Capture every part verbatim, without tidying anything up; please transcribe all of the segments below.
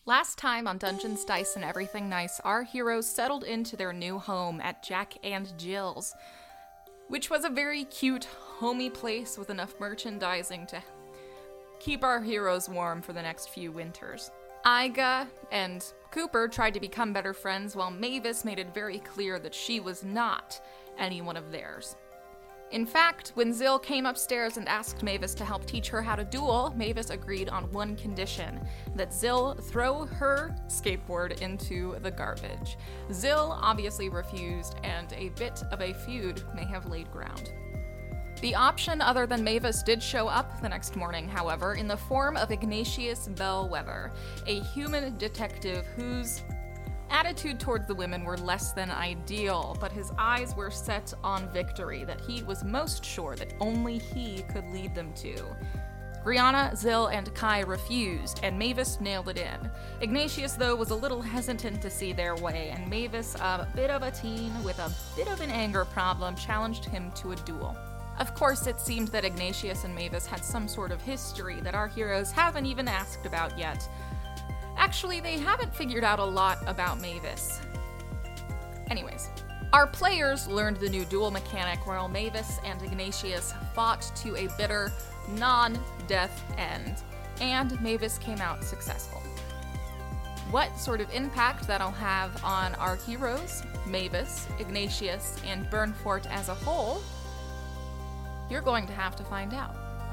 Last time on Dungeons, Dice, and Everything Nice, our heroes settled into their new home at Jack and Jill's, which was a very cute, homey place with enough merchandising to keep our heroes warm for the next few winters. Iga and Cooper tried to become better friends, while Mavis made it very clear that she was not any one of theirs. In fact, when Zill came upstairs and asked Mavis to help teach her how to duel, Mavis agreed on one condition, that Zill throw her skateboard into the garbage. Zill obviously refused, and a bit of a feud may have laid ground. The option other than Mavis did show up the next morning, however, in the form of Ignatius Bellwether, a human detective whose attitude towards the women were less than ideal, but his eyes were set on victory that he was most sure that only he could lead them to. Brianna, Zill, and Kai refused, and Mavis nailed it in. Ignatius, though, was a little hesitant to see their way, and Mavis, a bit of a teen with a bit of an anger problem, challenged him to a duel. Of course, it seemed that Ignatius and Mavis had some sort of history that our heroes haven't even asked about yet. Actually, they haven't figured out a lot about Mavis. Anyways, our players learned the new duel mechanic while Mavis and Ignatius fought to a bitter, non-death end, and Mavis came out successful. What sort of impact that'll have on our heroes, Mavis, Ignatius, and Burnfort as a whole, you're going to have to find out.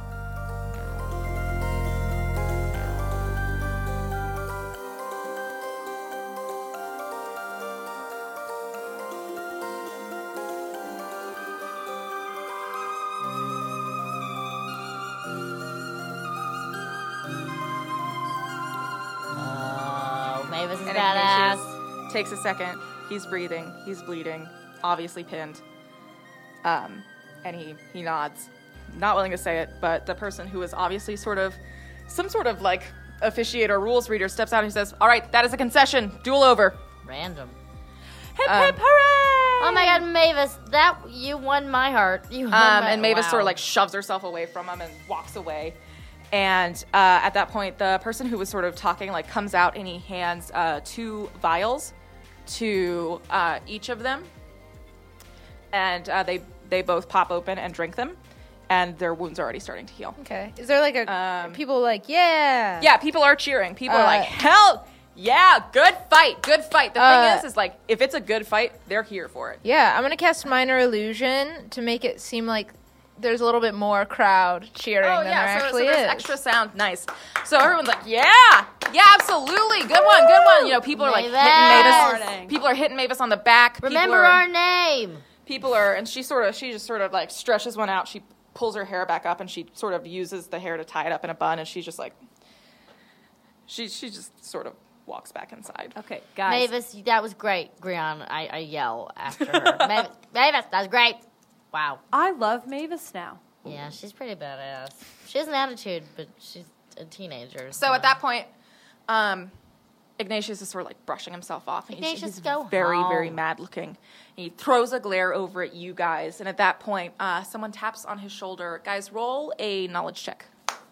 And Ignatius takes a second. He's breathing. He's bleeding. Obviously pinned. Um, and he, he nods. Not willing to say it, but the person who is obviously sort of some sort of like officiator, rules reader, steps out and he says, "All right, that is a concession. Duel over." Random. Hip um, hip hooray! Oh my God, Mavis, that you won my heart. You won um, my, and Mavis wow. sort of like shoves herself away from him and walks away. And uh, at that point, the person who was sort of talking like comes out and he hands uh, two vials to uh, each of them, and uh, they they both pop open and drink them, and their wounds are already starting to heal. Okay, is there like a Um, people like yeah Yeah, people are cheering. People are Uh, like, hell yeah, good fight, good fight. The Uh, thing is, is like if it's a good fight, they're here for it. yeah? I'm gonna cast minor illusion to make it seem like there's a little bit more crowd cheering Oh than yeah, there so, so actually there's is. extra sound. Nice. So everyone's like, yeah, yeah, absolutely, good one, good one. You know, people are like hitting Mavis. Mavis. People are hitting Mavis on the back. Remember people are, our name. People are, and she sort of, she just sort of like stretches one out. She pulls her hair back up, and she sort of uses the hair to tie it up in a bun, and she's just like, she she just sort of walks back inside. Okay, guys. Mavis, that was great. Grian, I, I yell after her. Mavis, Mavis, that was great. Wow. I love Mavis now. Yeah, she's pretty badass. She has an attitude, but she's a teenager. So at that point, um, Ignatius is sort of like brushing himself off. And Ignatius, he's, he's go very, home. very mad looking. And he throws a glare over at you guys. And at that point, uh, someone taps on his shoulder. Guys, roll a knowledge check.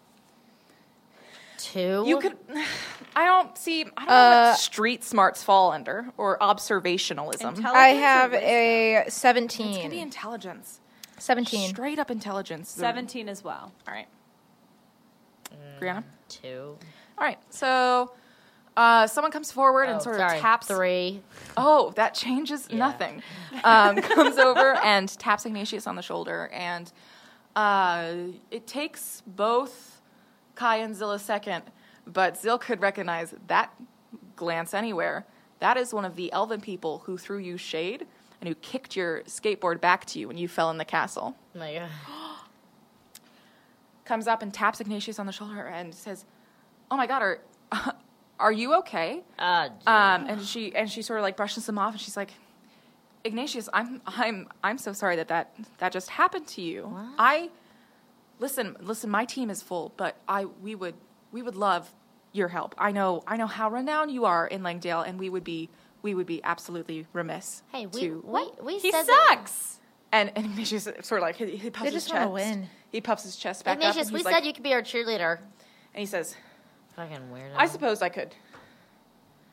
Two? You could, I don't see, I don't know Uh, what street smarts fall under or observationalism. Intelligence I or have wisdom? a It's going to be seventeen. intelligence. seventeen. Straight up intelligence. seventeen as well. All right. Brianna? Two. All right. So uh, someone comes forward and Oh, sort sorry. of taps. Three. Oh, that changes Yeah. nothing. Um, comes over and taps Ignatius on the shoulder. And uh, it takes both Kai and Zill a second, but Zill could recognize that glance anywhere. That is one of the elven people who threw you shade and who kicked your skateboard back to you when you fell in the castle. Oh my God. Comes up and taps Ignatius on the shoulder and says, "Oh my God, are are you okay?" Uh, Um, and she and she sort of like brushes him off, and she's like, "Ignatius, I'm I'm I'm so sorry that that, that just happened to you. What? I listen, listen. My team is full, but I we would we would love your help. I know I know how renowned you are in Langdale, and we would be we would be absolutely remiss. hey, we, to we, we He said that- sucks. And, and Ignatius sort of like he, he puffs They his just wanna chest. win. He puffs his chest back Ignatius, up. And we he's said like, you could be our cheerleader. and he says, Fucking weirdo. "I suppose I could."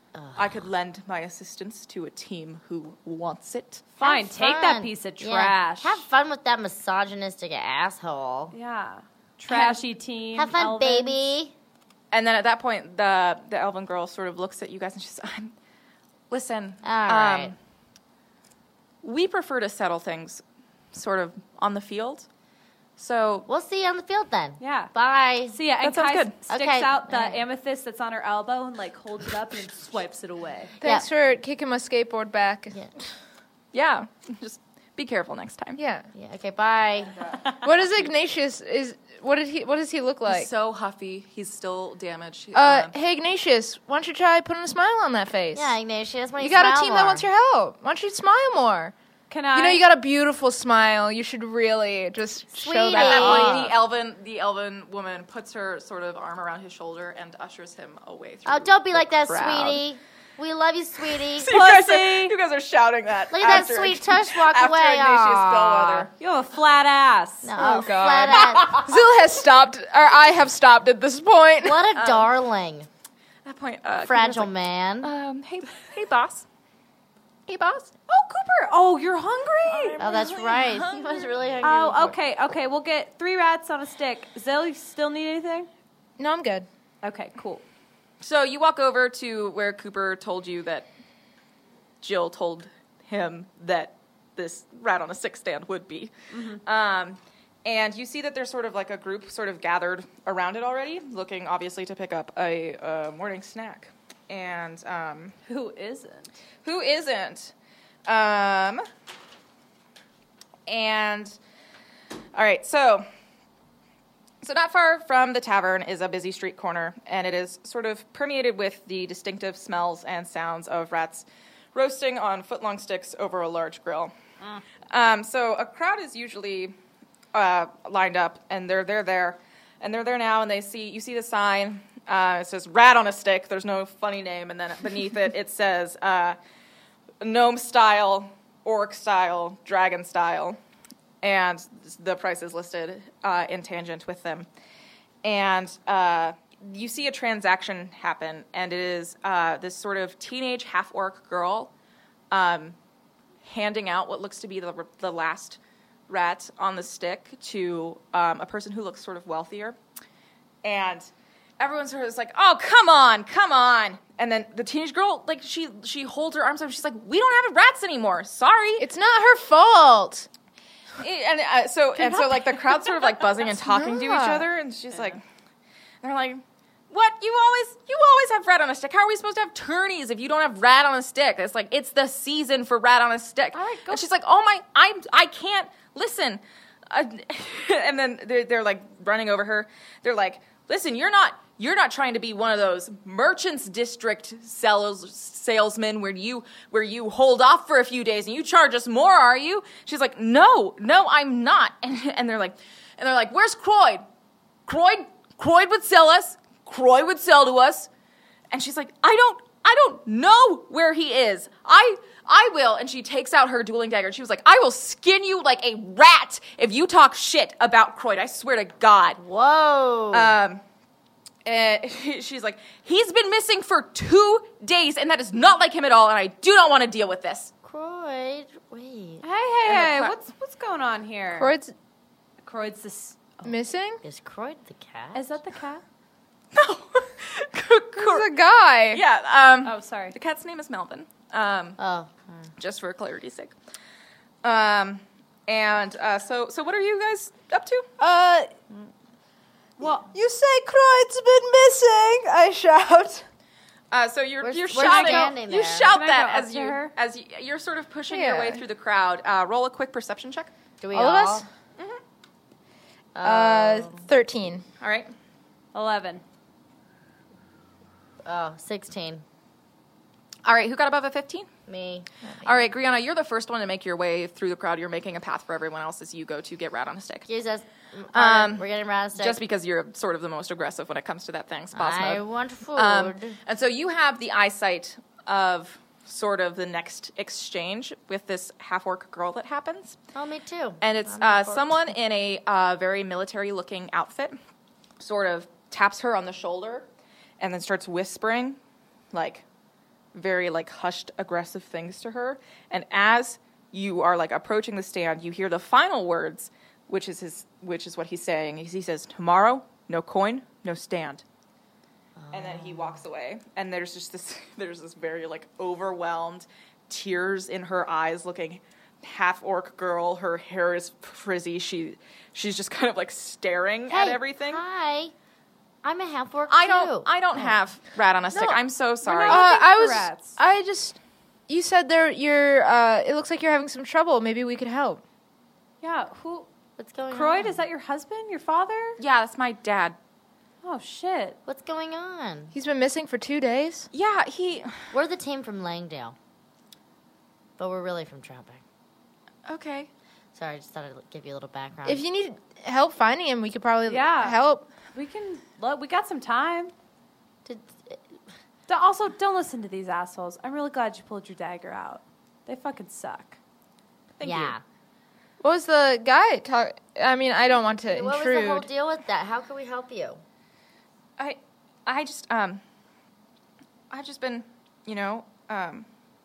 I could lend my assistance to a team who wants it. Fine, Have take that fun. piece of Yeah. trash. Have fun with that misogynistic asshole. yeah. Trashy team. Have fun, Elvins. baby. And then at that point, the the elven girl sort of looks at you guys and she's, um, listen, All right. um, we prefer to settle things sort of on the field. So We'll see you on the field then. Yeah. Bye. So yeah, and That sounds Kai good. sticks Okay. out the Alright. amethyst that's on her elbow and like holds it up and swipes it away. Thanks for kicking my skateboard back. Yeah. yeah, just be careful next time. Yeah. Yeah. Okay. Bye. What is Ignatius? Is what did he? What does he look like? He's so huffy. He's still damaged. Uh, Um, hey Ignatius, why don't you try putting a smile on that face? Yeah, Ignatius. When You you got a smile team more. that wants your help. Why don't you smile more? Can I? You know you got a beautiful smile. You should really just show Sweetie. At that that point, off. the elven, the elven woman puts her sort of arm around his shoulder and ushers him away through. Oh, don't be the like that, crowd. sweetie. We love you, sweetie. So you, guys are, Pussy. you guys are shouting that. Look at that after- sweet tush walk after away. Ignatius Aw. Bellwether. You have a flat ass. No, Oh, God. flat ass. Zil has stopped, or I have stopped at this point. What a darling. At that point, uh, Fragile Cooper's man. like, um, hey, hey, boss. Hey, boss. Oh, Cooper. Oh, you're hungry. Oh, that's right. He was really hungry. Oh, before. okay, okay. We'll get three rats on a stick. Zill, you still need anything? No, I'm good. Okay, cool. So you walk over to where Cooper told you that Jill told him that this rat on a stick stand would be. Um, and you see that there's sort of like a group sort of gathered around it already, looking obviously to pick up a, uh morning snack. And um, Who isn't? who isn't? Um, and all right, so so not far from the tavern is a busy street corner, and it is sort of permeated with the distinctive smells and sounds of rats roasting on foot-long sticks over a large grill. Um, so a crowd is usually uh, lined up, and they're they're there, and they're there now, and they see you see the sign. Uh, it says "Rat on a Stick." There's no funny name, and then beneath it it says uh, "Gnome style, Orc style, Dragon style," and the price is listed uh, in tangent with them. And uh, you see a transaction happen, and it is uh, this sort of teenage half-orc girl um, handing out what looks to be the, the last rat on the stick to um, a person who looks sort of wealthier. And everyone sort of is like, "Oh, come on, come on!" And then the teenage girl, like she she holds her arms up. She's like, "We don't have rats anymore. Sorry." It's not her fault. And uh, so and so, like the crowd's sort of like buzzing and talking to each not. other, and she's like, they're like, "What? You always you always have rat on a stick. How are we supposed to have tourneys if you don't have rat on a stick?" It's like it's the season for rat on a stick. All right, go. And she's like, "Oh my, I'm I can't listen." Uh, and then they're, they're like running over her. They're like, "Listen, you're not." You're not trying to be one of those merchants district sales, salesmen where you where you hold off for a few days and you charge us more, are you? She's like, no, no, I'm not. And, and they're like, and they're like, where's Croyd? Croyd, Croyd would sell us. Croyd would sell to us. And she's like, I don't, I don't know where he is. I, I will. And she takes out her dueling dagger. And she was like, I will skin you like a rat if you talk shit about Croyd. I swear to God. Whoa. Um. And she's like, he's been missing for two days, and that is not like him at all, and I do not want to deal with this. Croyd, wait. Hey, hey, And the hey! cra- What's what's going on here? Croyd's Croyd's this. missing? Is Croyd the cat? Is that the cat? No. Who's a guy? Yeah, um, Oh, sorry. the cat's name is Melvin, um, Oh. just for clarity's sake. Um, and uh, so, so what are you guys up to? Uh, Well, you say Croyd's been missing? I shout. Uh, so you're Where's- you're where's shouting. standing You there? shout Can I that go up as to you her? as you, you're sort of pushing your way Yeah. through the crowd. Uh, roll a quick perception check. Do we All all? of us? Uh, thirteen. All right. eleven. Oh, sixteen. All right. Who got above a fifteen? Me. All right, Griana, you're the first one to make your way through the crowd. You're making a path for everyone else as you go to get rat on a stick. Jesus. Um, We're getting around a stick. Just because you're sort of the most aggressive when it comes to that thing, boss I mode. want food. Um, and so you have the eyesight of sort of the next exchange with this half-orc girl that happens. oh, me too. And it's I'm uh, on board. someone in a uh, very military-looking outfit sort of taps her on the shoulder and then starts whispering, like, very like hushed, aggressive things to her. And as you are like approaching the stand, you hear the final words, which is his, which is what he's saying. He, he says, "Tomorrow, no coin, no stand." And then he walks away, and there's just this, there's this very, like, overwhelmed, tears in her eyes, looking half-orc girl. Her hair is frizzy. She, she's just kind of, like, staring at Hey, everything. Hi. I'm a half orc I too. don't, I don't have rat on a stick. I'm so sorry. Uh, not- I for was. rats. I just. You said there. You're. Uh, it looks like you're having some trouble. Maybe we could help. Yeah, who? What's going Croyd, on? is that your husband? Your father? Yeah, that's my dad. Oh, shit. What's going on? He's been missing for two days. Yeah, he, We're the team from Langdale. But we're really from Troutbeck. okay. Sorry, I just thought I'd give you a little background. If you need help finding him, we could probably Yeah. help. We can, look, we got some time. Did, D- Also, don't listen to these assholes. I'm really glad you pulled your dagger out. They fucking suck. Thank yeah. you. What was the guy talk? I mean, I don't want to What was intrude. the whole deal with that? How can we help you? I, I just, um, I've just been, you know, um,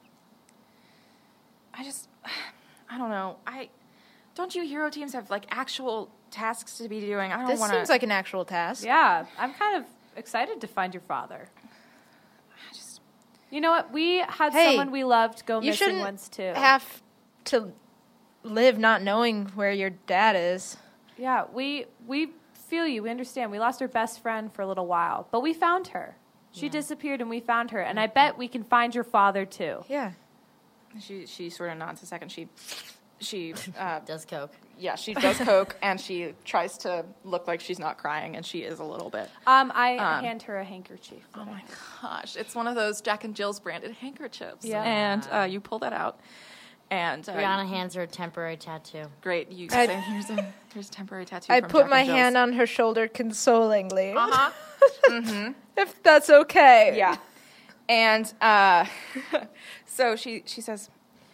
I just, I don't know. I, don't you hero teams have, like, actual tasks to be doing? I don't This want to. seems like an actual task. Yeah, I'm kind of excited to find your father. I just, You know what? We had Hey, someone we loved go you missing shouldn't once, too. have to live not knowing where your dad is. Yeah, we we feel you. We understand. We lost our best friend for a little while, but we found her. She disappeared, and we found her. And I bet we can find your father too. Yeah. she, she sort of nods a second. She, she, uh, Does Coke. yeah, she does coke, and she tries to look like she's not crying, and she is a little bit. Um, I Um, hand her a handkerchief. Oh my gosh, it's one of those Jack and Jill's branded handkerchiefs. Yeah. And uh, you pull that out. And uh, Brianna hands her a temporary tattoo. great, you I- say, here's a here's a temporary tattoo. I from put Jack my and Jill's. hand on her shoulder consolingly. Uh-huh. mm-hmm. If that's okay. Yeah. And uh, so she she says,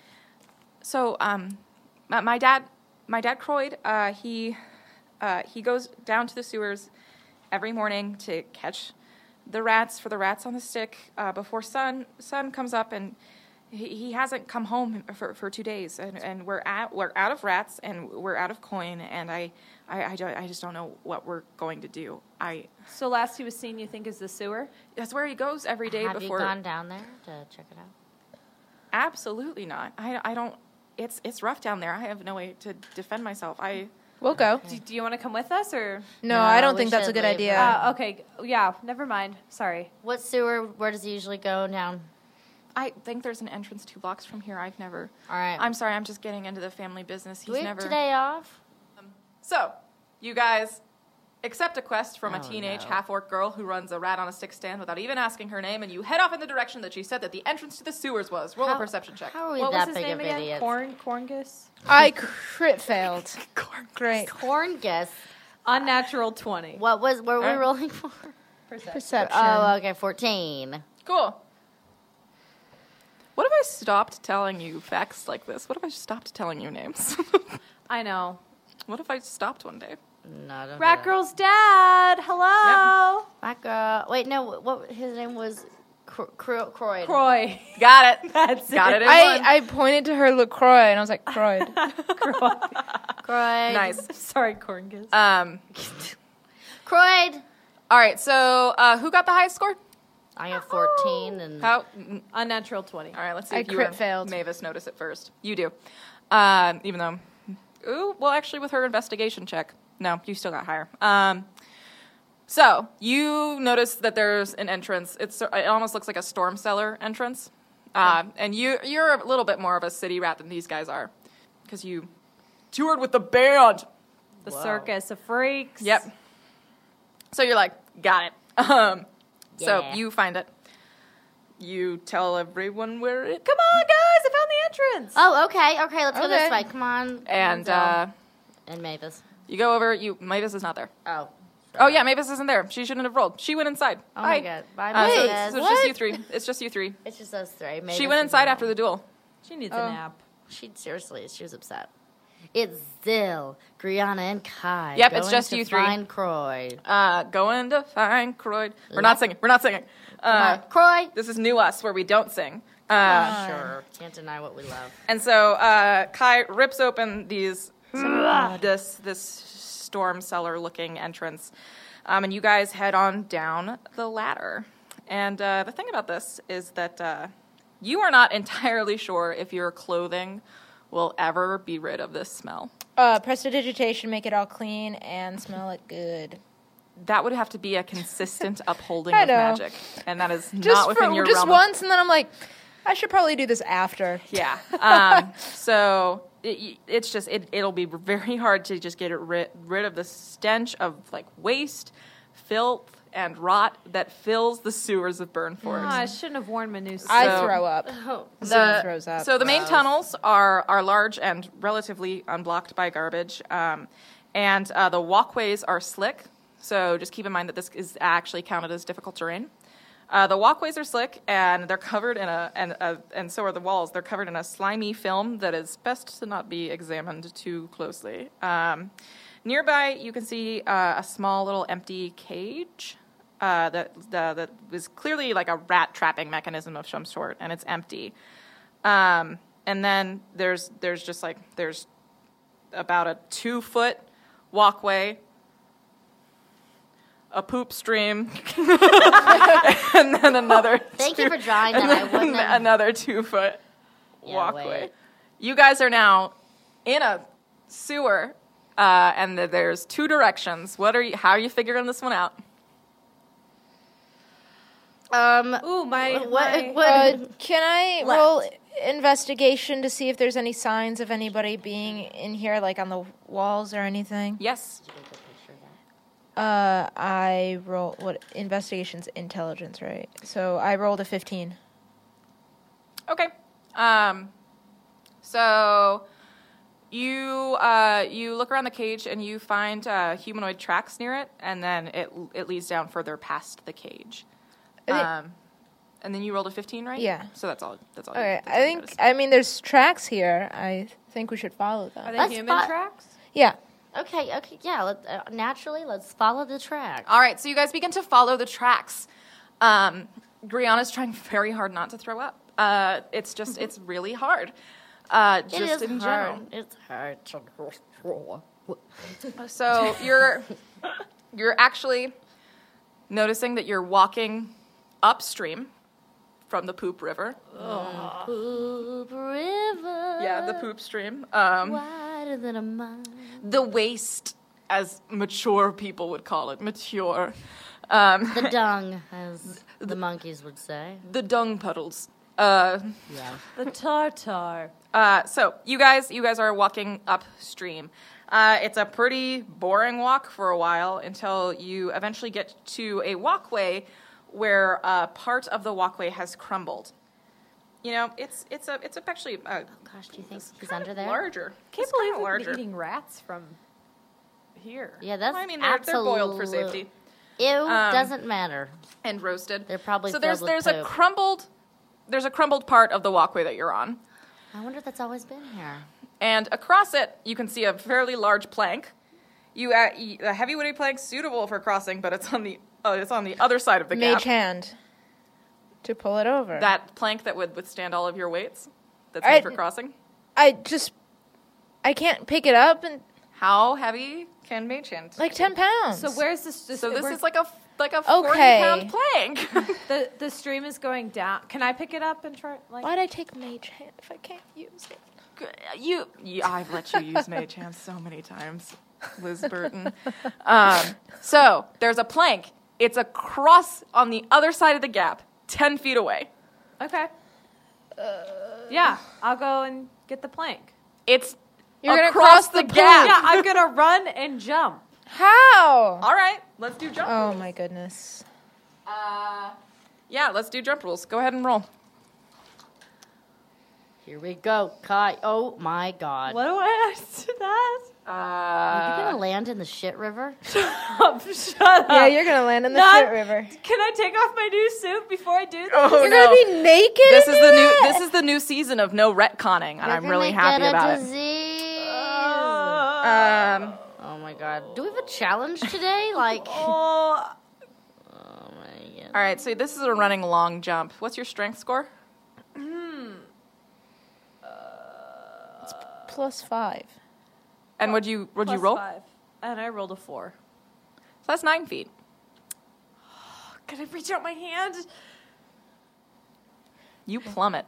so um, my, my dad my dad Croyd, uh, he uh, he goes down to the sewers every morning to catch the rats for the rats on the stick uh, before sun sun comes up, and he, he hasn't come home for, for two days, and, and we're at we're out of rats and we're out of coin, and I I, I, don't- I just don't know what we're going to do. I So last he was seen, you think, is the sewer? that's where he goes every day Have before. you gone down there to check it out? Absolutely not. I, I don't. It's it's rough down there. I have no way to defend myself. I We'll go. Do, do you want to come with us, or? No, No, I don't we think that's a should good leave idea. her. Uh, okay, yeah, never mind. Sorry. What sewer? Where does he usually go down? I think there's an entrance two blocks from here. I've never. All right. I'm sorry. I'm just getting into the family business. Do He's we have never. today off? So, you guys accept a quest from a Oh, teenage no. half-orc girl who runs a rat on a stick stand without even asking her name, and you head off in the direction that she said that the entrance to the sewers was. Roll a How- perception check. How are we What was that his big name of again? idiots? Corn, Corngus? I crit failed. Great. Corn guess. Unnatural twenty. What was? What were we Alright. rolling for? Perception. Oh, okay, fourteen. Cool. What if I stopped telling you facts like this? What if I stopped telling you names? I know. What if I stopped one day? No, don't. do Rat that. Girl's dad. Hello. Rat girl. Wait, no. What? His name was Cro- Cro- Croyd. Croy. Got it. That's Got it. in one. I, I pointed to her LaCroix and I was like, Croyd. Croyd. Nice. Sorry, Corngus. Um. Croyd. All right. So, uh, who got the highest score? I have fourteen, and How? mm, Unnatural twenty. All right. Let's see I if you crit or failed. Mavis notice it first. You do. Um. Even though. Ooh. Well, actually, with her investigation check, no, you still got higher. Um. So you notice that there's an entrance. It's it almost looks like a storm cellar entrance, uh, and you you're a little bit more of a city rat than these guys are, because you toured with the band. The Wow. circus of freaks. Yep. So you're like, got it. Um, so Yeah. you find it. You tell everyone where it. Come on, guys! I found the entrance. oh, okay, okay. Let's go this Okay. way. Come on. And Come on, uh, Zell. and Mavis. you go over. You Mavis is not there. Oh. Oh yeah, Mavis isn't there. She shouldn't have rolled. She went inside. Oh Bye. my god. Bye, Uh, so, Mavis. it's, so it's what? just you three. It's just you three. It's just us three. Mavis she went is inside alone. after the duel. She needs Oh. a nap. She seriously, she was upset. It's Zill, Griana, and Kai. Yep, it's going just to you three. Find Croyd. Uh, going to find Croyd. We're Let- not singing. We're not singing. Uh, Croy. this is New Us, where we don't sing. Uh, Sure. Can't deny what we love. and so uh, Kai rips open these this this storm cellar looking entrance, um, and you guys head on down the ladder. And uh, the thing about this is that uh, you are not entirely sure if your clothing will ever be rid of this smell. Uh, prestidigitation, make it all clean and smell it good. That would have to be a consistent upholding I of know. magic, and that is Just not within for your just realm. of- once, and then I'm like, I should probably do this after. Yeah. Um, so it, it's just it, it'll be very hard to just get it rid, rid of the stench of like waste, filth, and rot that fills the sewers of Burnford. Oh, I shouldn't have worn my new suit. I So- throw up. Oh, Zoe throws up. So the main tunnels are are large and relatively unblocked by garbage, um, and uh, the walkways are slick. So just keep in mind that this is actually counted as difficult terrain. Uh, the walkways are slick, and they're covered in a and uh, and so are the walls. They're covered in a slimy film that is best to not be examined too closely. Um, nearby, you can see uh, a small little empty cage uh, that uh, that is clearly like a rat trapping mechanism of some sort, and it's empty. Um, and then there's there's just like there's about a two foot walkway, a poop stream, and then another. Thank two, you for drawing that. and I then wouldn't have. another two foot Yeah, walkway. wait. You guys are now in a sewer, uh, and th- there's two directions. What are you? How are you figuring this one out? Um, Ooh, my, what? my what Uh, can I Left. roll investigation to see if there's any signs of anybody being in here, like on the walls or anything? Yes. Uh, I roll what investigation's intelligence, right? So I rolled a fifteen. Okay. Um, so you uh, you look around the cage and you find uh, humanoid tracks near it, and then it it leads down further past the cage. I think- Um, and then you rolled a fifteen, right? Yeah. So that's all. That's all. Okay, that's all I you think noticed. I mean there's tracks here. I think we should follow them. Are they Let's human fi- tracks? Yeah. Okay, okay, yeah. Let, uh, naturally, let's follow the track. All right. So you guys begin to follow the tracks. Um, Griana's trying very hard not to throw up. Uh, it's just it's really hard. Uh, It just is in hard. general. It's hard to control. So you're you're actually noticing that you're walking upstream from the poop river. Poop river. Yeah, the poop stream. Um, Wider than a mile. the waste, as mature people would call it, mature. Um, The dung, as the monkeys would say. the dung puddles. Uh, Yeah. The tartar. uh, so you guys, you guys are walking upstream. Uh, it's a pretty boring walk for a while until you eventually get to a walkway where uh, part of the walkway has crumbled. You know, it's it's a it's actually uh, Gosh, do you think it's he's kind under of there? larger. Can't It's believe kinda we're larger. eating rats from here. Yeah, that's I mean, they're, they're boiled for absolute- safety Ew, Um, doesn't matter. and roasted. They're probably so there's filled with there's a poop. crumbled there's a crumbled part of the walkway that you're on, I wonder if that's always been here. and across it you can see a fairly large plank. You uh, y- a heavy wooden plank suitable for crossing, but it's on the uh, it's on the other side of the Mage gap. hand to pull it over. That plank that would withstand all of your weights. That's I- made for crossing. I just I can't pick it up and How heavy can mage hand? like ten pounds. So where's this? this So this we're- is like a like a forty Okay. pound plank. the the stream is going down. Can I pick it up and try? Like, Why'd I take mage hand if I can't use it? you, you, I've let you use mage hand so many times, Liz Burton. Um, so there's a plank. It's across on the other side of the gap, ten feet away. okay. yeah, I'll go and get the plank. It's You're gonna across cross the, the gap. Yeah, I'm gonna run and jump. How? All right, let's do jump. Oh rules. my goodness. Uh, yeah, let's do jump rules. Go ahead and roll. Here we go, Kai. Oh my God. What do I add to that? Are you Uh, gonna land in the shit river? Oh, shut up. Yeah, you're gonna land in the Not- shit river. Can I take off my new suit before I do this? oh You're no. gonna be naked. This and is do the new. that? This is the new season of no retconning, and You're I'm really gonna happy get a about it. disease. Um, Oh my God. Do we have a challenge today? Like. Oh, Oh my All right, so this is a running long jump. What's your strength score? Plus five. And would you would you Plus roll? Five. And I rolled a four. So that's nine feet. Can I reach out my hand? You plummet.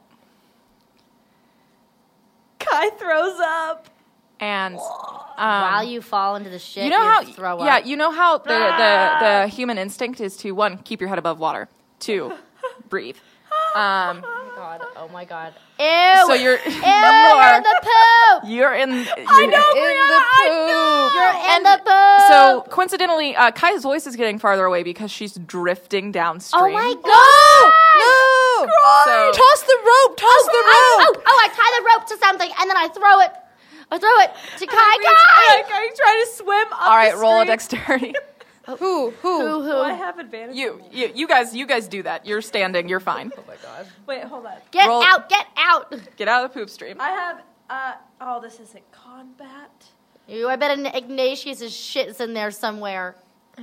Kai throws up. And um, While you fall into the shit, you know how throw up. yeah, you know how the, the the human instinct is to one, keep your head above water. Two, breathe. Um, God, oh my god. Ew! so you're Ew, you you're are in the poop! you're in you're, In the poop. You're in the poop! So coincidentally, uh, Kai's voice is getting farther away because she's drifting downstream. Oh my god! No! So- Toss the rope! Toss the Oh, rope! oh, oh, I tie the rope to something and then I throw it. I throw it to Kai. I Kai! reach- I, I try to swim up All right, the roll a stream. dexterity. Who? Who? Who, who? Oh, I have advantage. You, you, you guys, you guys do that. You're standing. You're fine. Wait, hold on. Get Roll- out, get out! Get out of the poop stream. I have, uh, oh, this isn't combat. You, I bet Ignatius' shit's in there somewhere.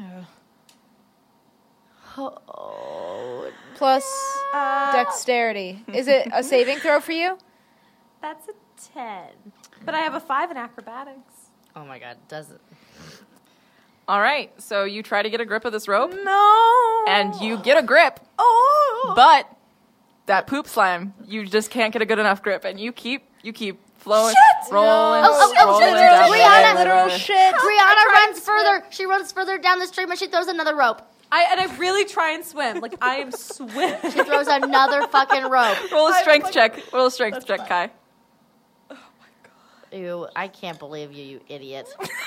Oh. Plus Uh, dexterity. Is it a saving throw for you? That's a ten. But I have a five in acrobatics. Oh my god, does it? All right. So you try to get a grip of this rope, No. and you get a grip, Oh. but that poop slime, you just can't get a good enough grip, and you keep, you keep flowing, Shit! rolling, Oh, oh, oh, rolling shit, down the Brianna. river. Literal shit. Brianna try runs and swim. further. She runs further down the stream and she throws another rope. I and I really try and swim. Like I am swimming. She throws another fucking rope. Roll a I- strength like- check. Roll a strength That's check, Kai. Ew, I can't believe you, you idiot.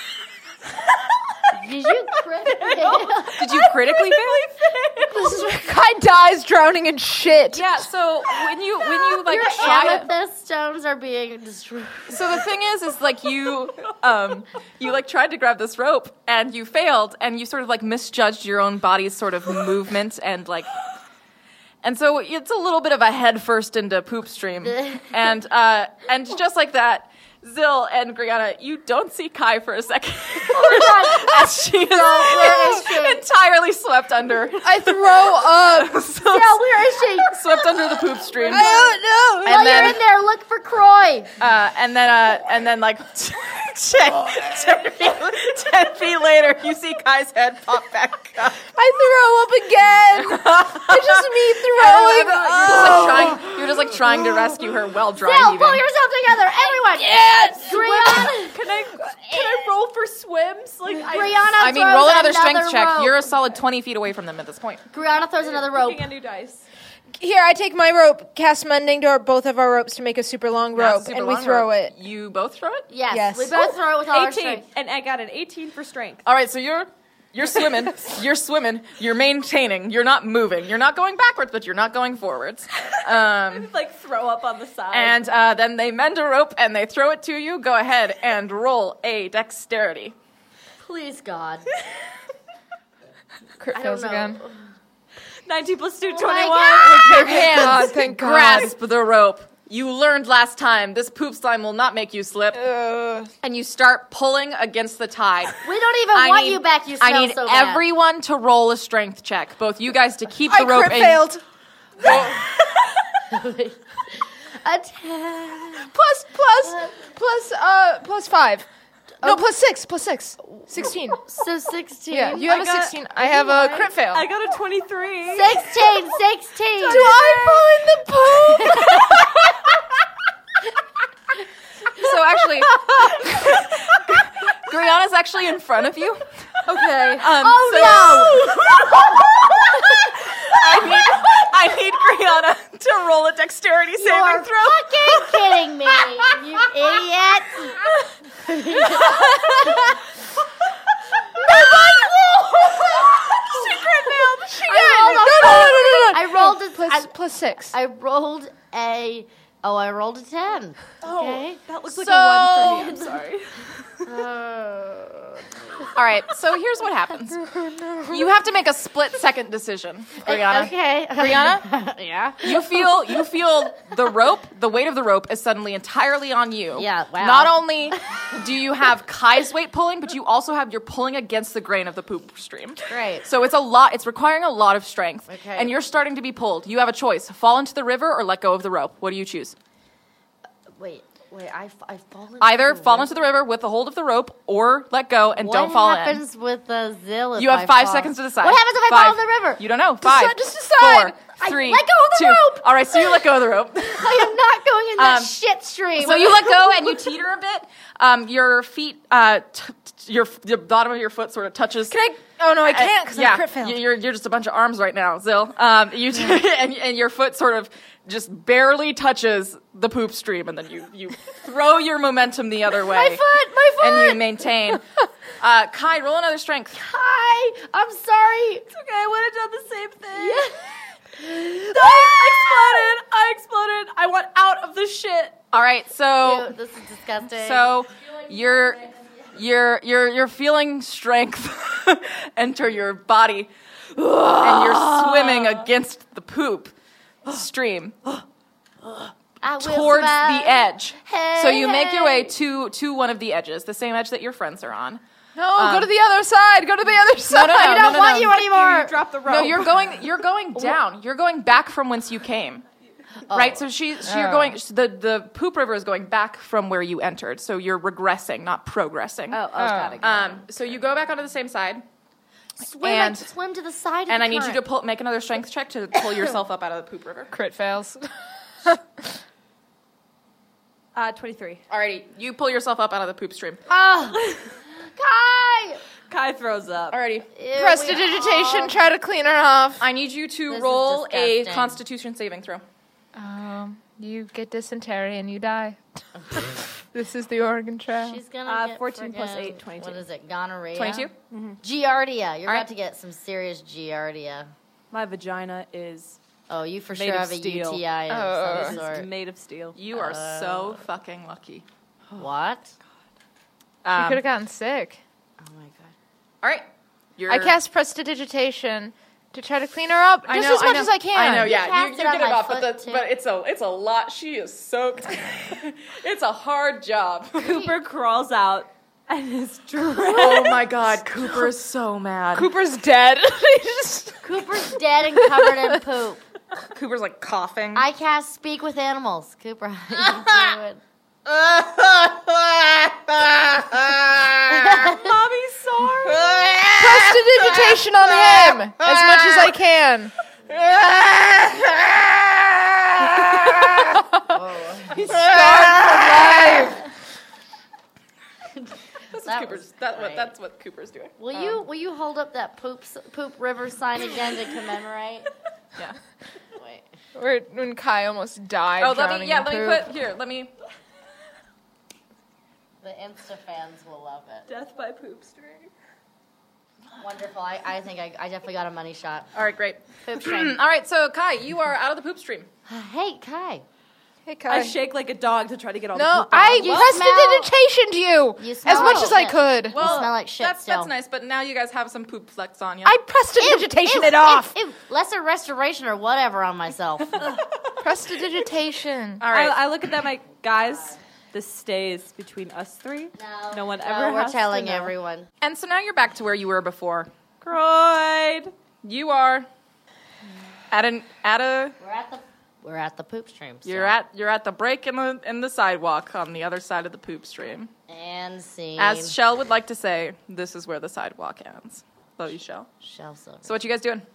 Did you crit? Did you critically fail? This is where Kai dies drowning in shit. Yeah. So when you when you like Your try to, amethyst stones are being destroyed. so the thing is, is like you, um, you like tried to grab this rope and you failed, and you sort of like misjudged your own body's sort of movement and like, and so it's a little bit of a head first into poop stream, and uh, and just like that, Zill and Brianna, you don't see Kai for a second as she is where is she? entirely swept under, I throw up. so Yeah, where is she? swept under the poop stream. I don't know. While And you're then- in there, look for Croy. Uh, and then, uh, and then, like, ten, ten, feet, ten feet later, you see Kai's head pop back up. I throw up again. It's just me throwing you're, up. just, like, trying, you're just like trying to rescue her while dry Phil, heaving. pull yourself together, everyone. Yes. Brianna, Can I can I roll for swims? Like I, Brianna I mean, throws roll another strength check. rope. You're a solid twenty feet away from them at this point. Brianna throws another rope. picking a new dice. Here, I take my rope, cast mending to our, both of our ropes to make a super long That's a rope, super and we long thll rope. it. You both throw it? Yes, Yes. we both throw it with all our eighteen, strength. and I got an eighteen for strength. All right, so you're you're swimming, you're swimming, you're maintaining, you're not moving, you're not going backwards, but you're not going forwards. Um, Like throw up on the side. and uh, then they mend a rope and they throw it to you. Go ahead and roll a dexterity. Please, God. Crit I don't fails know. again. nineteen plus two, Oh twenty-one. my God. Your hands God, thank God. grasp the rope. You learned last time this poop slime will not make you slip, Uh, and you start pulling against the tide. We don't even I want need- you back. You smell I need so bad. everyone to roll a strength check. Both you guys to keep I the rope crit in. failed. A ten. Plus, plus, plus, uh, plus five. No, plus six, plus six. Sixteen. So sixteen. Yeah, you have I a got- sixteen. I have a crit fail. I got a twenty-three. Sixteen. Sixteen. Do I fall in the poop? So actually, Griana's actually in front of you. Okay. Um, Oh so no! I need I need Griana to roll a dexterity saving You're throw. fucking kidding me, you idiot! She crit failed. She I rolled a No, no, no, no, no, no. I rolled a, Plus, I, plus six. I rolled a Oh, I rolled a ten. Okay. That looks like So- a one for me. I'm sorry. All right, so here's what happens. You have to make a split-second decision, Brianna. Okay. Brianna? Yeah. You feel you feel the rope, the weight of the rope is suddenly entirely on you. Yeah, wow. Not only do you have Kai's weight pulling, but you also have you're pulling against the grain of the poop stream. Great. So it's a lot, it's requiring a lot of strength. Okay. And you're starting to be pulled. You have a choice. Fall into the river or let go of the rope. What do you choose? Wait, wait. I I fall into Either the fall river? into the river with the hold of the rope or let go and What don't fall in. happens with the Zill if You have I five fall? seconds to decide. What happens if I Five. fall in the river? You don't know. Five. just decide. Four, I three, let go of the two. rope. All right, so you let go of the rope. I am not going in that Um, shit stream. So you let go and you teeter a bit. Um, your feet, uh, t- t- your the bottom of your foot sort of touches. Can I? Oh no, I can't because yeah, I crit failed. you- you're you're just a bunch of arms right now, Zill. Um, you t- and and your foot sort of just barely touches the poop stream, and then you you throw your momentum the other way. my foot, my foot. And you maintain. Uh, Kai, roll another strength. Hi, I'm sorry. It's okay. I would have done the same thing. I exploded. I exploded. I want out of the shit. All right, so. Ew, this is disgusting. So you're you're you're you're feeling strength enter your body, and you're swimming against the poop stream I will towards survive. the edge. Hey, So you make your way hey. to to one of the edges, the same edge that your friends are on. no, um, go to the other side. Go to the other side. no, no, I don't no, want no. you anymore. You drop the rope. No, you're going you're going down. You're going back from whence you came. Right, so she, she you're Oh. going. The the poop river is going back from where you entered. So you're regressing, not progressing. Oh, oh, got it. Um, so you go back onto the same side, Swim, and- swim to the side. Of and the I need you to current. pull, make another strength check to pull yourself up out of the poop river. Crit fails. Uh, twenty-three. Alrighty, you pull yourself up out of the poop stream. Oh, Kai. Kai throws up. Alrighty, Ew, Prestidigitation. we- Try to clean her off. I need you to This is roll a disgusting. Constitution saving throw. Um, you get dysentery and you die. This is the Oregon Trail. She's gonna Uh, get fourteen plus friggin- eight, twenty-two. What is it? Gonorrhea. Twenty-two. Giardia. You're All right. about to get some serious Giardia. My vagina is Oh, you for Made sure of have a steel. U T I of Oh. some sort. made of steel. You are so fucking lucky. What? She Um, could have gotten sick. Oh my god. all right, you're, I cast prestidigitation to try to clean her up I just know, as much know, as I can. I know, You yeah, you, cast you it on get it my off, but, foot, the, too. but it's a it's a lot. She is soaked. It's a hard job. Cooper crawls out and is drenched. Oh my God, Cooper's so mad. Cooper's dead. He just- Cooper's dead and covered in poop. Cooper's like coughing. I cast speak with animals. Cooper, how you doing? Mommy's sorry. prestidigitation on him as much as I can. He's scarred for life. That's That Cooper's. was That, what, great. that's what Cooper's doing. Will you will you hold up that poop s- poop river sign again to commemorate? Yeah. Wait. Where, when Kai almost died. Oh, let drowning me. Yeah, in let me poop. put here. Let me. The Insta fans will love it. Death by poop string. Wonderful. I, I think I, I definitely got a money shot. All right, great. Poop string. All right, so Kai, you are out of the poop stream. Hey, Kai. Hey, Kai. I shake like a dog to try to get all no, the poop out. I You prestidigitationed you, You as smell much like as I shit. could. Well, smell like shit That's still. that's nice, but now you guys have some poop flecks on you. I prestidigitation Ew, it off. Ew, ew. Lesser restoration or whatever on myself. Prestidigitation. All right. I, I look at them like, guys, this stays between us three. No, No one no, ever we're has to telling know. everyone. and so now you're back to where you were before. Croyd. You are at an at a We're at the we're at the poop stream. so- you're at you're at the break in the in the sidewalk on the other side of the poop stream. and scene. As Shell would like to say, this is where the sidewalk ends. Love you, Shell. Shell silver. So what you guys doing?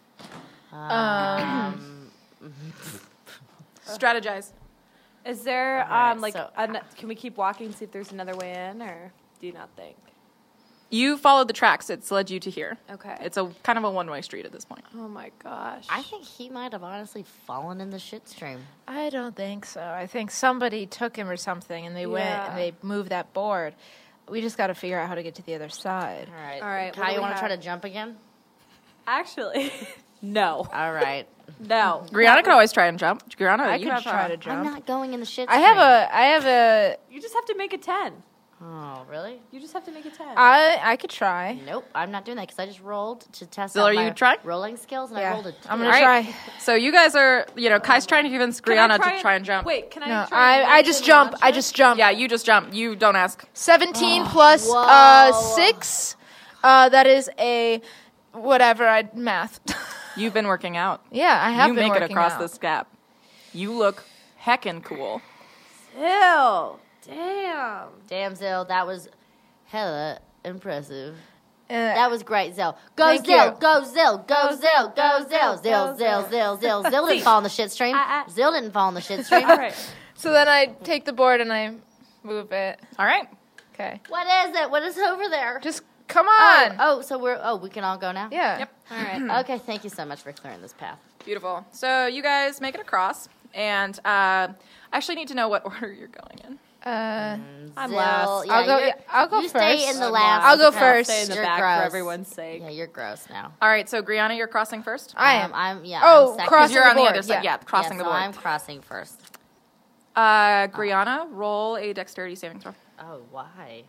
Um, Strategize. Is there Alright, um like so- an, can we keep walking and see if there's another way in, or do you not think? You followed the tracks. It's led you to here. Okay. It's a kind of a one way street at this point. Oh my gosh. I think he might have honestly fallen in the shit stream. I don't think so. I think somebody took him or something, and they went Yeah. and they moved that board. We just got to figure out how to get to the other side. All right. All right, what Kai, do you we want to try to have? jump again? Actually, No. All right. No. Brianna can always try and jump. Brianna, I you could have try uh, to I'm jump. not going in the shit I have stream. a. I have a. You just have to make a ten. Oh, really? You just have to make a ten. I I could try. Nope, I'm not doing that because I just rolled to test Zill, out are my you trying? rolling skills, and I Yeah, rolled a two. I'm gonna All right. try. So you guys are, you know, Kai's trying to convince Can I Brianna to try and jump. Wait, can I No, try and I I launch just and jump. launch I it? just jump. Yeah, you just jump. You don't ask. Seventeen plus uh Whoa. six. Uh, that is a whatever. I math. You've been working out. yeah, I have You been make it working across out. this gap. You look heckin' cool. Ew. Damn. Damn, Zill, that was hella impressive. Uh, That was great, Zill. Go Thank Zill, you. go Zill, go Zill, go Zill, Zill, Zill, Zill, Zill. Zill didn't fall in the shit stream. I- I- Zill didn't fall in the shit stream. All right. so then I take the board and I move it. All right. Okay. What is it? What is over there? Just come Oh, on. oh, so we're oh, we can all go now. Yeah. Yep. All right. Okay. Thank you so much for clearing this path. Beautiful. So you guys make it across, and uh, I actually need to know what order you're going in. Uh, I'm Zill, last. Yeah, I'll go. you're- Yeah, I'll go you first. stay in the I'm last. last. I'll go because first. Stay in the you're back gross. for everyone's sake. Yeah, you're gross now. All right. So Brianna, you're crossing first. I Um, am. I'm yeah. Oh, I'm second. crossing You're the on the board, other side. Yeah, yeah. crossing yeah, the so board. I'm crossing first. Uh, Brianna, roll a dexterity saving throw. Oh, why?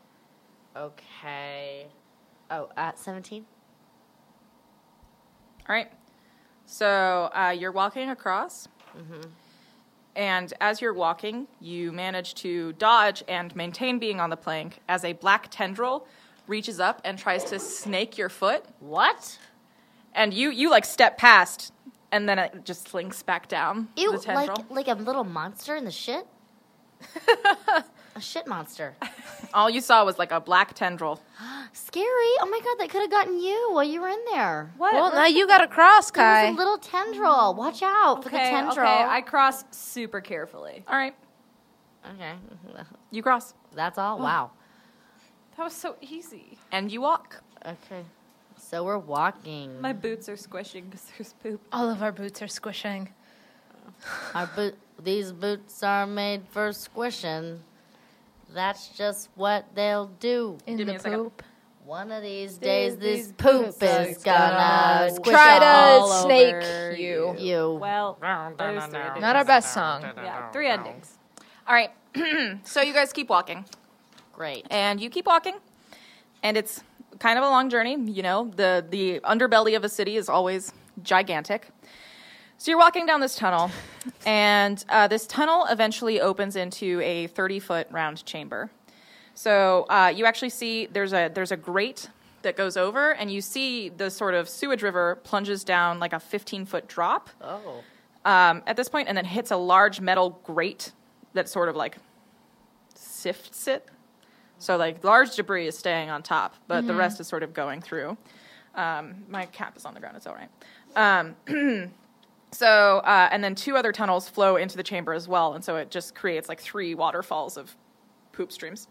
Okay. Oh, at seventeen. All right. So uh, you're walking across, and as you're walking, you manage to dodge and maintain being on the plank as a black tendril reaches up and tries to snake your foot, What? and you you like step past, and then it just slinks back down Ew, the tendril. like like a little monster in the shit. A shit monster. All you saw was like a black tendril. Scary. Oh my god, that could have gotten you while you were in there. What? well, now you got to cross, There Kai. was a little tendril. Watch out for the okay, tendril. okay. I cross super carefully. All right, Okay. you cross, That's all. Wow. That was so easy. and you walk. Okay. So we're walking. My boots are squishing because there's poop. All of our boots are squishing. Our boot. These boots are made for squishing. That's just what they'll do. In Give me the a second. poop. One of these days, these this poop boots is are gonna gonna squish Try all to over snake you. you. Well, there's three endings. Not our best song. Yeah, three endings. All right, so you guys keep walking. Great. And you keep walking, and it's kind of a long journey. You know, the the underbelly of a city is always gigantic. So you're walking down this tunnel, and uh, this tunnel eventually opens into a thirty-foot round chamber. So uh, you actually see there's a there's a grate that goes over, and you see the sort of sewage river plunges down like a fifteen-foot drop Oh. um, at this point, and then hits a large metal grate that sort of like sifts it. So like large debris is staying on top, but the rest is sort of going through. Um, my cap is on the ground. It's all right. Um, so uh, and then two other tunnels flow into the chamber as well, and so it just creates like three waterfalls of poop streams.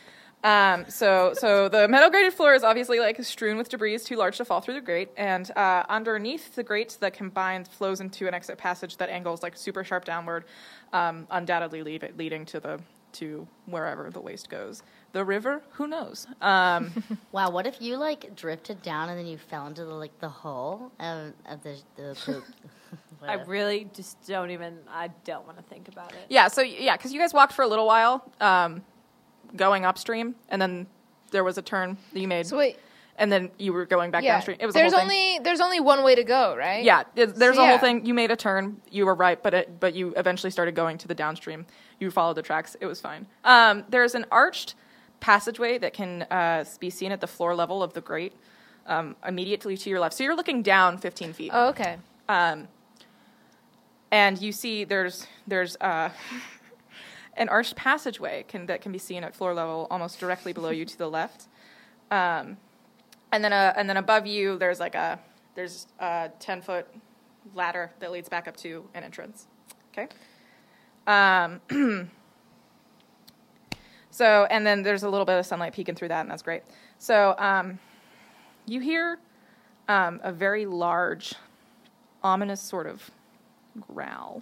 Um, so so the metal grated floor is obviously like strewn with debris too large to fall through the grate, and uh, underneath the grate, the combined flows into an exit passage that angles like super sharp downward, um, undoubtedly lead it, leading to the to wherever the waste goes. The river, who knows? Um, Wow, what if you like drifted down and then you fell into the like the hole of, of the the poop? What I if- really just don't even. I don't want to think about it. yeah, so yeah, because you guys walked for a little while, um, going upstream, and then there was a turn that you made, So wait. and then you were going back Yeah. downstream. It was there's a whole thing. only there's only one way to go, right? Yeah, it, there's So, a whole yeah. thing. You made a turn. You were right, but it, but you eventually started going to the downstream. You followed the tracks. It was fine. Um, there's an arched passageway that can uh, be seen at the floor level of the grate, um, immediately to your left. So you're looking down fifteen feet. Oh, okay. Um, and you see there's there's uh, an arched passageway can, that can be seen at floor level, almost directly below you to the left. Um, and then uh, and then above you there's like a there's a ten foot ladder that leads back up to an entrance. Okay. Um, so and then there's a little bit of sunlight peeking through that, and that's great. So um, you hear um, a very large, ominous sort of growl.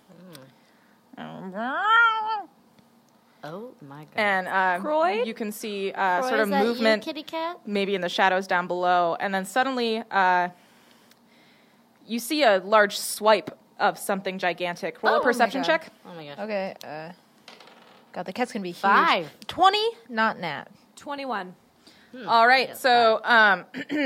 Oh my god. And uh, Croyd? you can see uh, Troy, sort of is that you, movement, kitty cat? maybe in the shadows down below, and then suddenly uh, you see a large swipe of something gigantic. Roll Oh a my perception God. check. Oh my gosh. Okay. Uh, God, the cat's gonna be huge. Five. Twenty, not nat. twenty-one. All right, Yes, so um,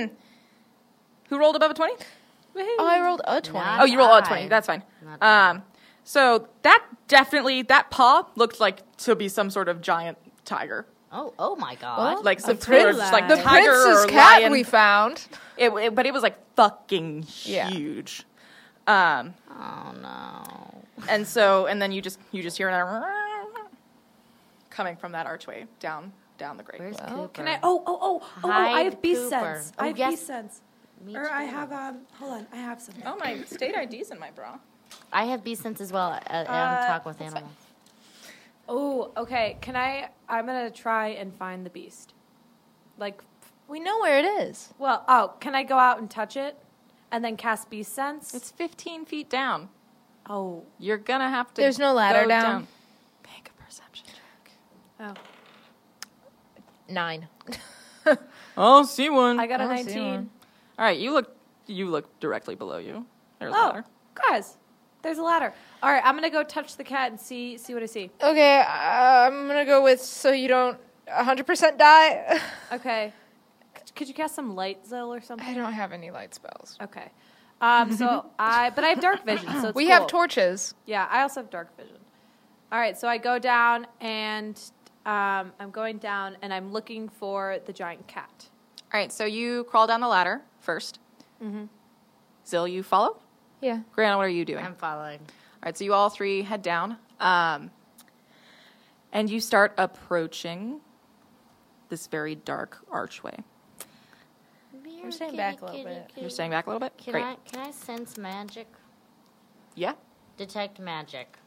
who rolled above a twenty? Oh, I rolled a twenty. Not Oh, you rolled a five. twenty. That's fine. Not Um, so that definitely that paw looked like to be some sort of giant tiger, Oh, oh my god. Well, like some The sort of prince- just like the the tiger Prince's or cat lion. we found. It, it- but it was like fucking Yeah. huge. Um, Oh no. and so and then you just you just hear that coming from that archway down down the grate. Where's Well, Cooper? Can I? Oh, oh, oh, oh! oh I Hide have beast Cooper. sense. Oh, I have yes. beast sense. Me Or I too. have um. Hold on, I have something. Oh, my state I D's in my bra. I have beast sense as well. Uh, and Uh, talk with animals. Oh, okay. Can I? I'm gonna try and find the beast. Like, We know where it is. well, oh, can I go out and touch it, and then cast beast sense? It's fifteen feet down. oh, You're gonna have to. There's no ladder go down? Make a perception check. oh. Nine. Oh, see one. I got a I don't see nineteen. one. All right, you look. You look directly below you. There's a Oh, ladder. guys, there's a ladder. All right, I'm gonna go touch the cat and see see what I see. Okay, uh, I'm gonna go with so you don't one hundred percent die. Okay, could, could you cast some light, Zill, or something? I don't have any light spells. Okay. Um. So I, but I have dark vision. So it's We cool. have torches. Yeah, I also have dark vision. All right, so I go down and um, I'm going down and I'm looking for the giant cat. All right, so you crawl down the ladder 1st Mm-hmm. Zill, you follow. Yeah. Brianna, what are you doing? I'm following. All right, so you all three head down, um, and you start approaching this very dark archway. I'm staying back a little bit. You're staying back a little bit. Can Great. I can I sense magic? Yeah. Detect magic.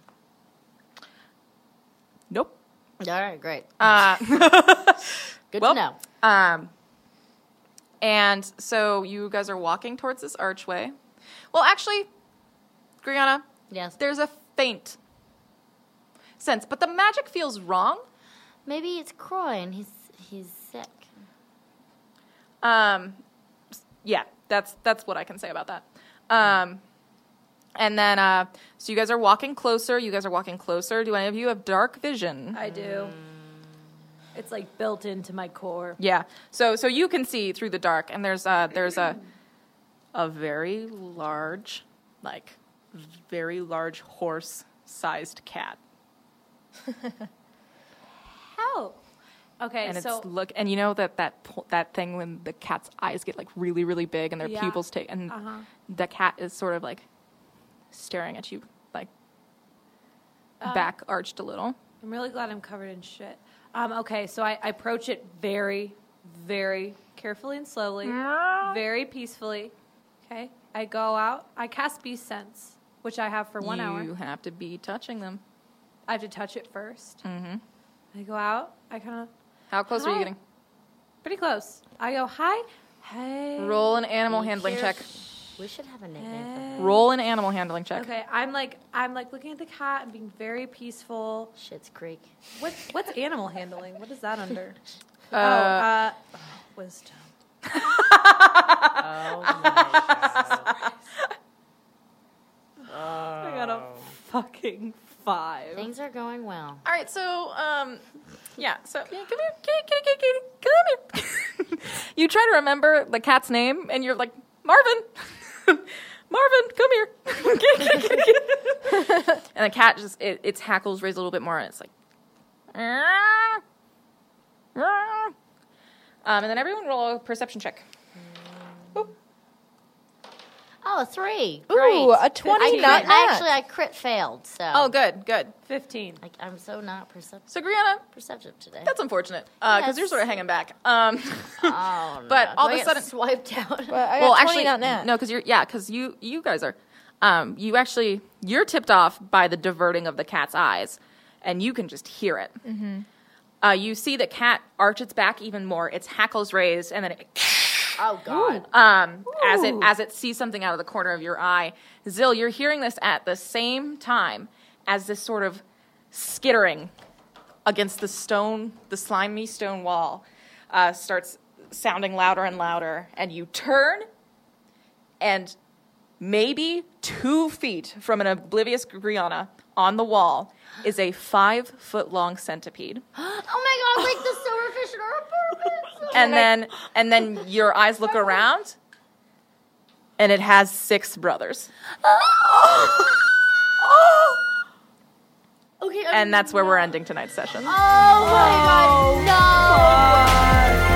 Nope. All right, great. Uh, Good well, to know. Um, and so you guys are walking towards this archway. Well, actually, Brianna, Yes. there's a faint sense, but the magic feels wrong. Maybe it's Croy and he's he's sick. Um, yeah, that's that's what I can say about that. Um, and then uh, so you guys are walking closer. You guys are walking closer. Do any of you have dark vision? I do. It's like built into my core. Yeah. So so you can see through the dark, and there's a there's a a very large, like very large horse-sized cat, How? Okay, and so it's look and you know that that po- that thing when the cat's eyes get like really really big and their Yeah. pupils take and Uh-huh. the cat is sort of like staring at you like Uh, back arched a little. I'm really glad I'm covered in shit. Um, okay, so I, I approach it very, very carefully and slowly, very peacefully. Okay, I go out. I cast Beast Sense, which I have for one you hour. have to be touching them. I have to touch it first. Mm-hmm. I go out. I kind of How close are you Hi. getting? pretty close. I go hi, hey. Roll an animal Be handling care- check. We should have a nickname for Hey. him. Roll an animal handling check. Okay, I'm like I'm like looking at the cat and being very peaceful. Shit's Creek. What what's animal handling? What is that under? Uh, oh, uh, wisdom. Oh my. I got a fucking five. Things are going well. All right, so um, yeah, so yeah, come here, kitty, kitty, kitty, kitty, come here. You try to remember the cat's name, and you're like Marvin, Marvin, come here. And the cat just it, its hackles raise a little bit more, and it's like, um, and then everyone roll a perception check. Oh, a three. Ooh, Great. a twenty, I not crit, I nat. actually I crit failed. So. Oh, good, good. Fifteen. Like I'm so not percep- So Brianna, perceptive today. that's unfortunate because Yes. you're sort of hanging back. Um, Oh no. But all Do of I a get sudden- swiped out. But I got well, twenty, actually, not nat. no, because you're yeah, because you you guys are, um, you actually you're tipped off by the diverting of the cat's eyes, and you can just hear it. Mm-hmm. Uh, you see the cat arch its back even more, its hackles raised, and then it, Oh God. um, as it as it sees something out of the corner of your eye. Zill, you're hearing this at the same time as this sort of skittering against the stone, the slimy stone wall, uh, starts sounding louder and louder, and you turn, and maybe two feet from an oblivious Griana on the wall is a five-foot-long centipede. Oh my god, like the silverfish in our apartment. And then, and then your eyes look around, and it has six brothers. Okay, And that's where we're ending tonight's session. Oh my god, no!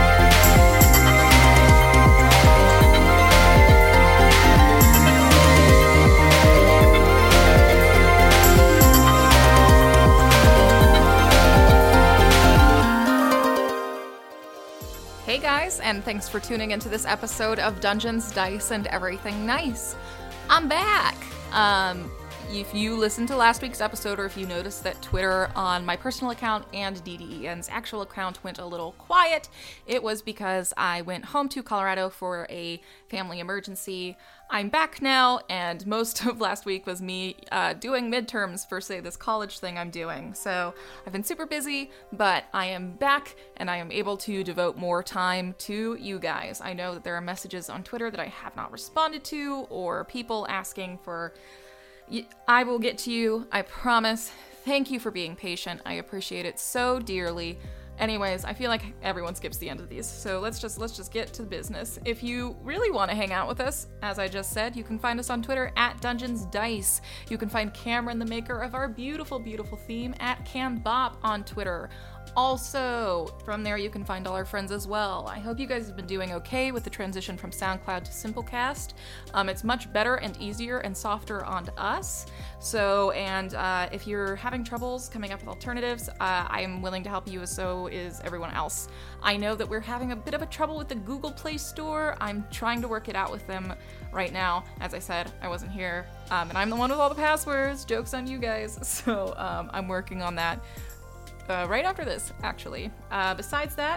Hey guys, and thanks for tuning into this episode of Dungeons, Dice, and Everything Nice. I'm back. Um, if you listened to last week's episode, or if you noticed that Twitter on my personal account and D D E N's actual account went a little quiet, it was because I went home to Colorado for a family emergency. I'm back now, and most of last week was me uh, doing midterms for, say, this college thing I'm doing. So I've been super busy, but I am back, and I am able to devote more time to you guys. I know that there are messages on Twitter that I have not responded to, or people asking for... I will get to you, I promise. Thank you for being patient. I appreciate it so dearly. Anyways, I feel like everyone skips the end of these, so let's just let's just get to business. If you really want to hang out with us, as I just said, you can find us on Twitter at Dungeons Dice. You can find Cameron, the maker of our beautiful, beautiful theme, at CamBop on Twitter. Also, from there you can find all our friends as well. I hope you guys have been doing okay with the transition from SoundCloud to Simplecast. Um, it's much better and easier and softer on us. So, and uh, if you're having troubles coming up with alternatives, uh, I am willing to help you, so is everyone else. I know that we're having a bit of a trouble with the Google Play Store. I'm trying to work it out with them right now. As I said, I wasn't here, um, and I'm the one with all the passwords. Joke's on you guys. So um, I'm working on that. Uh, right after this, actually. Uh, besides that,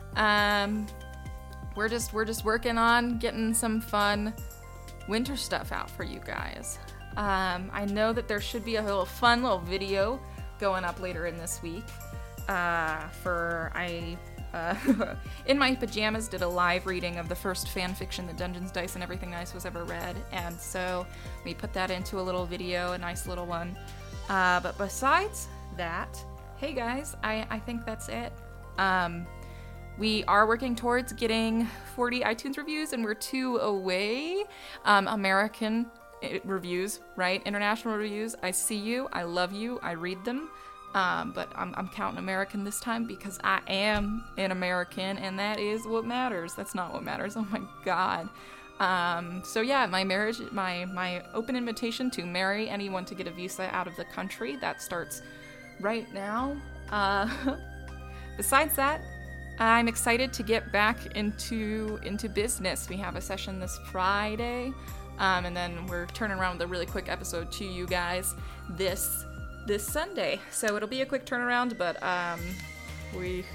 um, we're just we're just working on getting some fun winter stuff out for you guys. Um, I know that there should be a little fun little video going up later in this week. Uh, for I, uh, in my pajamas, did a live reading of the first fan fiction that Dungeons, Dice, and Everything Nice was ever read, and so we put that into a little video, a nice little one. Uh, but besides that. Hey guys, I, I think that's it. Um, we are working towards getting forty iTunes reviews, and we're two away. Um, American reviews, right? International reviews. I see you. I love you. I read them. Um, but I'm, I'm counting American this time because I am an American, and that is what matters. That's not what matters. Oh my God. Um, so yeah, my marriage, my, my open invitation to marry anyone to get a visa out of the country, that starts right now. Uh, besides that, I'm excited to get back into into business. We have a session this Friday, um, and then we're turning around with a really quick episode to you guys this this Sunday. So it'll be a quick turnaround, but um, we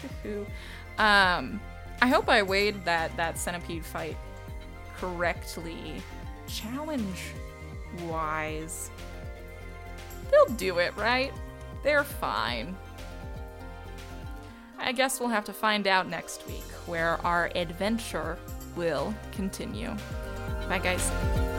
um, I hope I weighed that that centipede fight correctly, challenge wise. They'll do it, right? They're fine. I guess we'll have to find out next week, where our adventure will continue. Bye, guys.